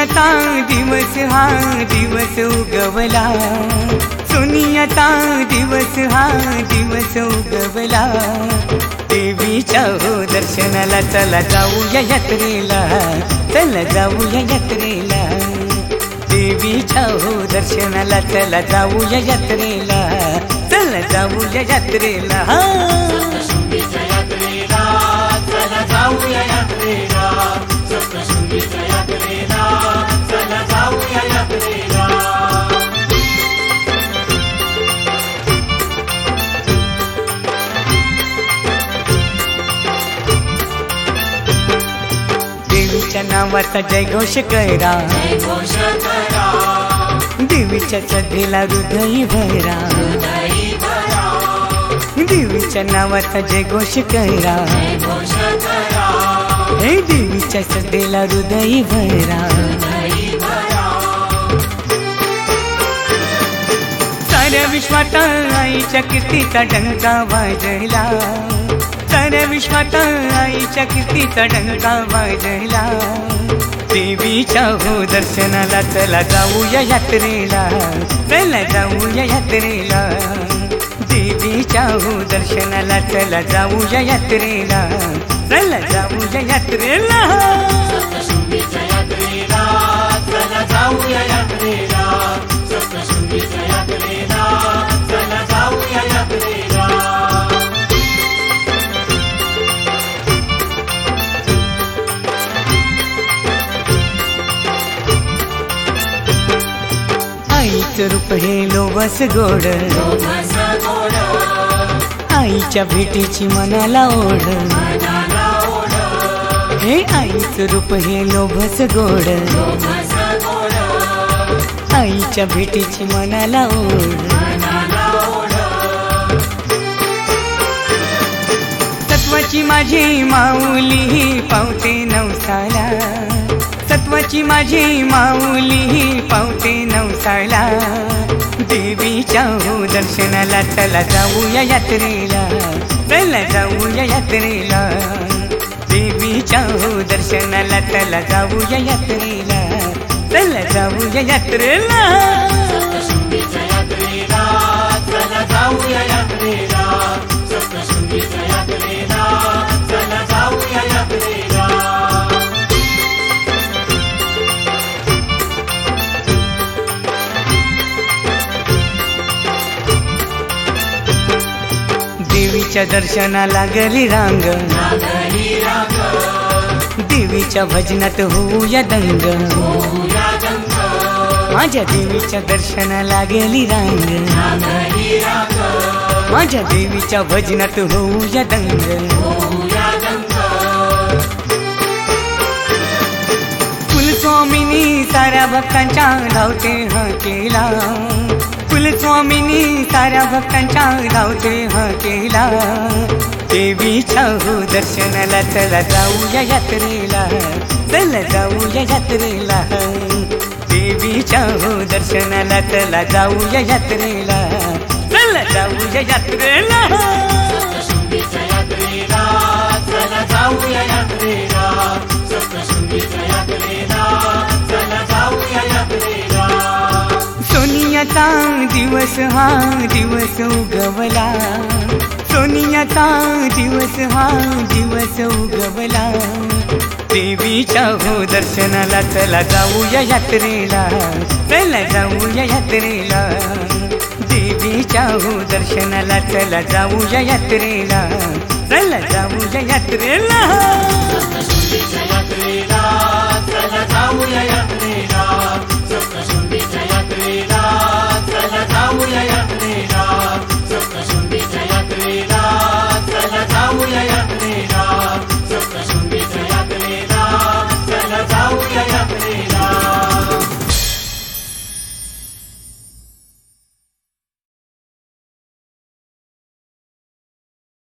सोनियाचा दिवस हा दिवस उगवला, सोनियाचा दिवस हा दिवस उगवला। देवीच्या हो दर्शनाला चला जाऊया यात्रेला, चला जाऊया यात्रेला। देवीच्या हो दर्शनाला चला जाऊया यात्रेला, चला जाऊया यात्रेला। सप्तशृंगीच्या यात्रेला चला जाऊया यात्रेला, सप्तशृंगीच्या यात्रेला चला जाऊया यात्रेला। देवीच्या नावाचा जयघोष करा, जयघोष करा, देवीच्या श्रद्धेला हृदय भरा, हृदय भरा। देवीच्या नावाचा जयघोष करा, जयघोष करा, हे देवीच्या श्रद्धेला हृदय भरा। हृदय भरा। साऱ्या विश्वात आईच्या कीर्तीचा डंका वाजला, साऱ्या विश्वात आईच्या कीर्तीचा डंका वाजला। देवीच्या हो दर्शनाला चला जाऊया यात्रेला, चला जाऊया यात्रेला। देवीच्या हो दर्शनाला चला जाऊया यात्रेला, चला जाऊया यात्रेला। सप्तशृंगीच्या यात्रेला चला जाऊया यात्रेला, सप्तशृंगीच्या यात्रेला चला जाऊया यात्रेला। आईचं रूप हे लोभस गोड, लोभस गोड, आईच्या भेटीची मनाला ओढ। मनाला ओढ, हे आईचं रूप हे लोभस गोड, लोभस गोड, आईच्या भेटीची मनाला ओढ। मनाला ओढ। तत्वाची माझी माऊली पावते नवसाला, तत्वाची माझी माऊली पावते नवसाला। देवीच्या हो दर्शनाला चला जाऊया यात्रेला, चला जाऊया यात्रेला। देवीच्या हो दर्शनाला चला जाऊया यात्रेला, चला जाऊया यात्रेला। सप्तशृंगीच्या यात्रेला चला जाऊया यात्रेला, सप्तशृंगीच्या यात्रेला चला जाऊया यात्रेला। देवीच्या दर्शनाला गली रांग, लागली रांग, देवीच्या भजनात होऊया दंग। होऊया दंग, माझ्या देवीच्या दर्शनाला गेली रांग, लागली रांग, माझ्या देवीच्या भजनात होऊया दंग। होऊया दंग। कुलस्वामिनी साऱ्या भक्तांच्या धावते हाकेला, कुलस्वामिनी साऱ्या भक्तांच्या धावते हाकेला। देवीच्या हो दर्शनाला चला जाऊया यात्रेला, चला जाऊया यात्रेला। देवीच्या हो दर्शनाला चला जाऊया यात्रेला, चला जाऊया यात्रेला। सप्तशृंगीच्या यात्रेला चला जाऊया यात्रेला, सप्तशृंगीच्या यात्रेला चला जाऊया यात्रेला। सोनियाचा दिवस हा दिवस उगवला, सोनियाचा दिवस हा दिवस उगवला। देवीच्या हो दर्शनाला चला जाऊया यात्रेला, चला जाऊया यात्रेला। देवीच्या हो दर्शनाला चला जाऊया यात्रेला, चला जाऊया यात्रेला।